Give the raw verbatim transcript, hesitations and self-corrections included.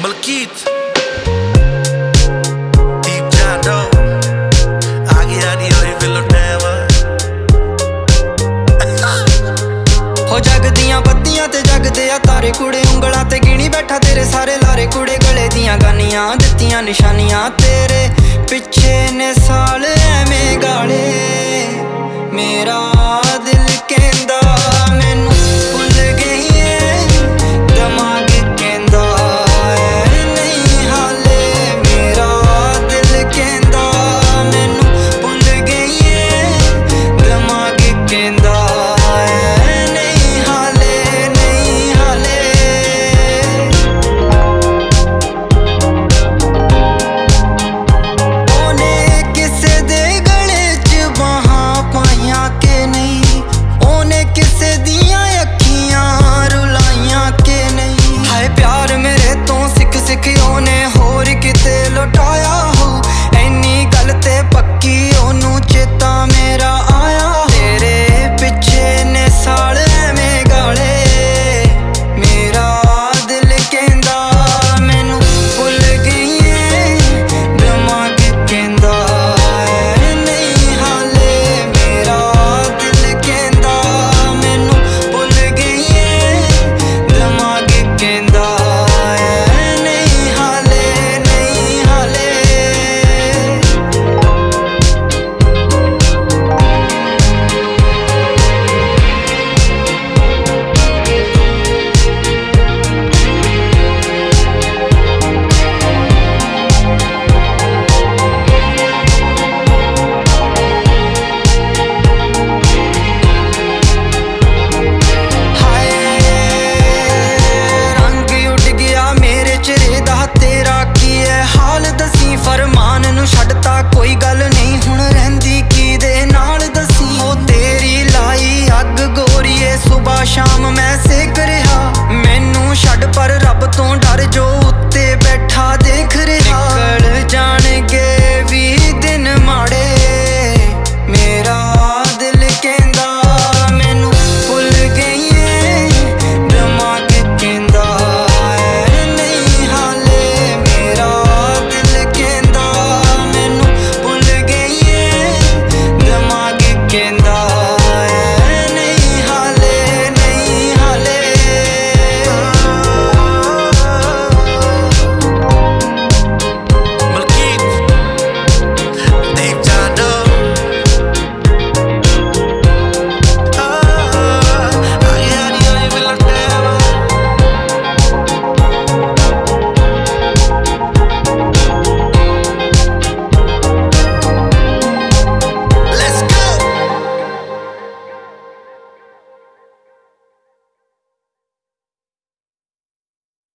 ਮਲਕੀਤ ਦੀਪ ਜਾਦੋ ਆ ਗਿਆ ਨੀ ਹੋਈ ਫਿਲਮ ਟੈਵਾ ਹੋ ਜਗਦੀਆਂ ਬੱਤੀਆਂ ਤੇ ਜਗਦੇ ਆ ਤਾਰੇ ਕੁੜੇ ਉਂਗਲਾਂ ਤੇ ਗਿਣੀ ਬੈਠਾ ਤੇਰੇ ਸਾਰੇ ਲਾਰੇ ਕੁੜੇ ਗਲੇ ਦੀਆਂ ਗਾਨੀਆਂ ਦਿੱਤੀਆਂ ਨਿਸ਼ਾਨੀਆਂ ਤੇਰੇ ਪਿੱਛੇ ਨੇ ਸਾਲ ਐਵੇਂ ਗਾਲੇ ਮੇਰਾ ਦਿਲ ਕਹਿੰਦਾ